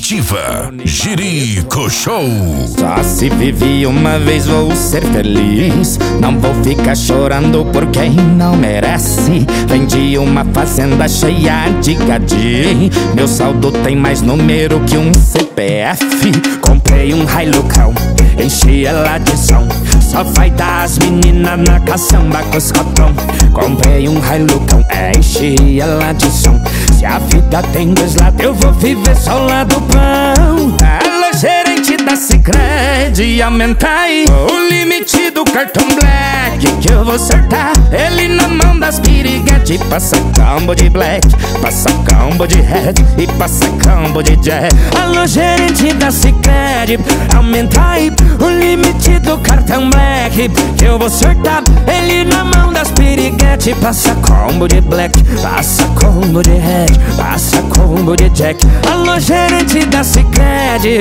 definitiva. Jerico Show. Só se vive uma vez, vou ser feliz. Não vou ficar chorando por quem não merece. Vendi uma fazenda cheia de gadi. Meu saldo tem mais número que um CPF. Comprei um Hilucão, enchi ela de som. Só vai dar as meninas na caçamba com os cotão. Comprei um Hilucão, enchi ela de som. Se a vida tem dois lados, eu vou viver só o lado bom. Alô, gerente da Sicredi, aumenta aí o limite do cartão Black, que eu vou acertar ele na mão das piriguete. Passa combo de Black, passa combo de Red e passa combo de Jack. Alô, gerente da Sicredi, aumenta aí o limite do cartão Black, que eu vou acertar ele na mão das piriguete. Passa combo de Black, passa combo de Red, passa combo de Jack. Alô, gerente da Sicredi,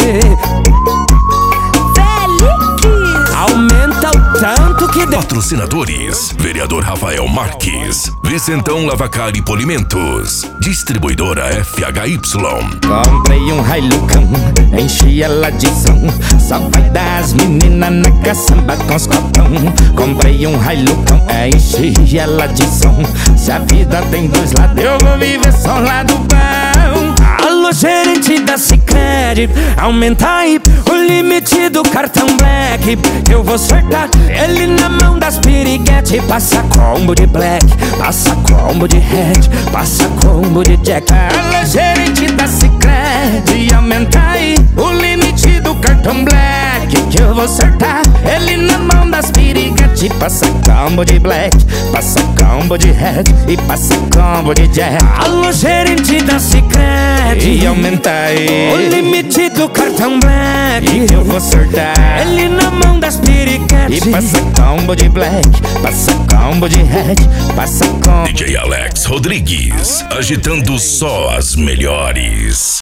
aumenta o tanto que Patrocinadores: Vereador Rafael Marques, Vicentão Lavacar e Polimentos, Distribuidora FHY. comprei um Hilucão, enchi ela de som. Só vai dar as meninas na caçamba com os copão. Comprei um Hilucão, enchi ela de som. Se a vida tem dois lados, eu vou viver só o lado bom. Alô, gerente da Sicredi, aumenta aí o limite do cartão Black, eu vou acertar ele na mão das piriguete. Passa combo de Black, passa combo de Red, passa combo de Jack. Alô, gerente da Sicredi, aumenta aí o limite do cartão Black, que eu vou acertar ele na mão das piriguete. Passa combo de Black, passa combo de Red e passa combo de Jack. Alô, gerente da Sicredi, aumenta aí o limite do cartão Black, que eu vou acertar ele na mão das piriguete. E passa combo de Black, passa combo de Red, passa combo. DJ Alex Rodrigues, agitando só as melhores.